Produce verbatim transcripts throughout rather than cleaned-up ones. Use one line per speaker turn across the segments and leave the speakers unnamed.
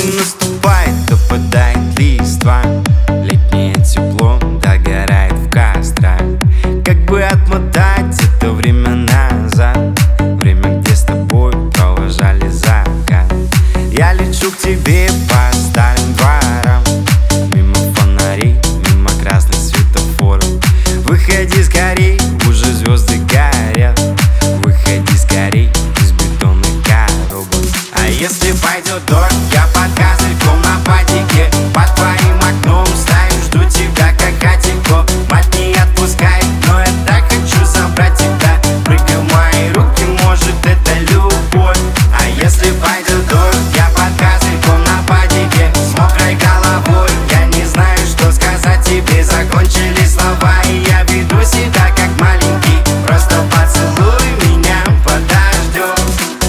Осень наступает, опадает листва, летнее тепло догорает в кострах. Как бы отмотать это время назад, время, где с тобой провожали закат. Я лечу к тебе по старым дворам, мимо фонарей, мимо красных светофоров. Выходи скорей, уже звезды горят. Выходи скорей из бетонных коробок. А если пойдет дождь, я под козырьком на патике, под твоим окном стою, жду тебя как котенка. Мать не отпускает, но я так хочу забрать тебя. Прыгай в мои руки, может это любовь. А если пойдет дождь, я под козырьком на патике, с мокрой головой. Я не знаю, что сказать тебе, закончились слова, и я веду себя как маленький. Просто поцелуй меня под дождем.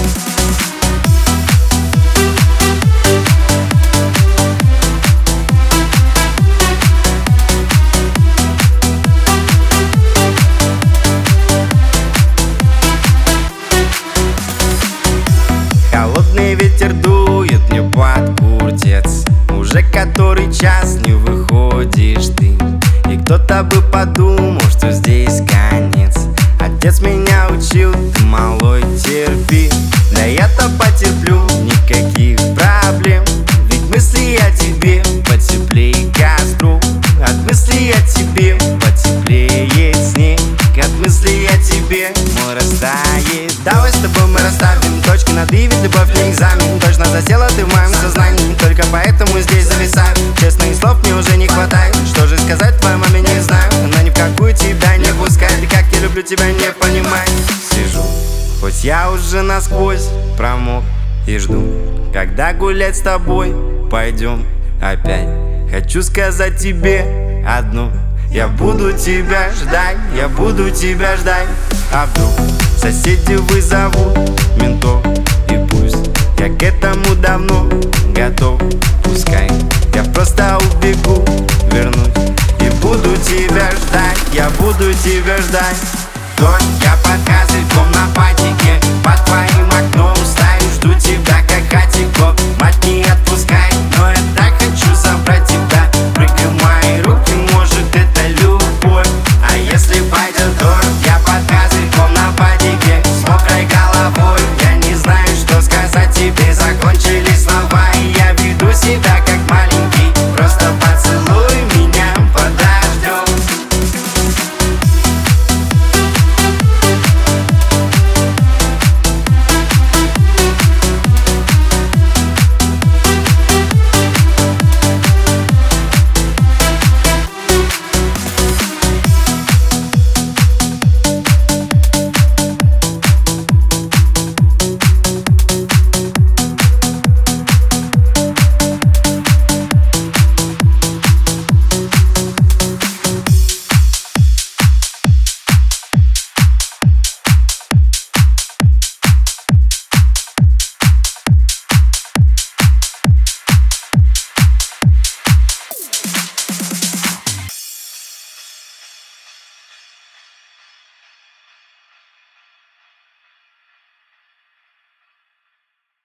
Холодный ветер дует мне под куртец, уже который час не выходишь ты. И кто-то бы подумал, что здесь конец. Отец меня учил: ты, малой, терпи. Да я-то потерплю, никаких проблем. Ведь мысли о тебе потеплее костру. От мыслей о тебе потеплеет снег. От мыслей о тебе мой растает. Давай с тобой мы расставим точки над «и», ведь любовь не экзамен. Точно засела ты в моем сознании, только поэтому здесь зависаю. Честных слов мне уже не хватает. Что же сказать твоей маме, не знаю. Она ни в какую тебя не пускает, и как я люблю тебя, не понимает. Сижу, хоть я уже насквозь промок, и жду, когда гулять с тобой пойдем опять. Хочу сказать тебе одно: я буду тебя ждать, я буду тебя ждать. А вдруг соседи вызовут ментов, и пусть я к этому давно готов. Пускай я просто убегу, вернусь и буду тебя ждать, я буду тебя ждать. Дождь, я под козырьком на патике,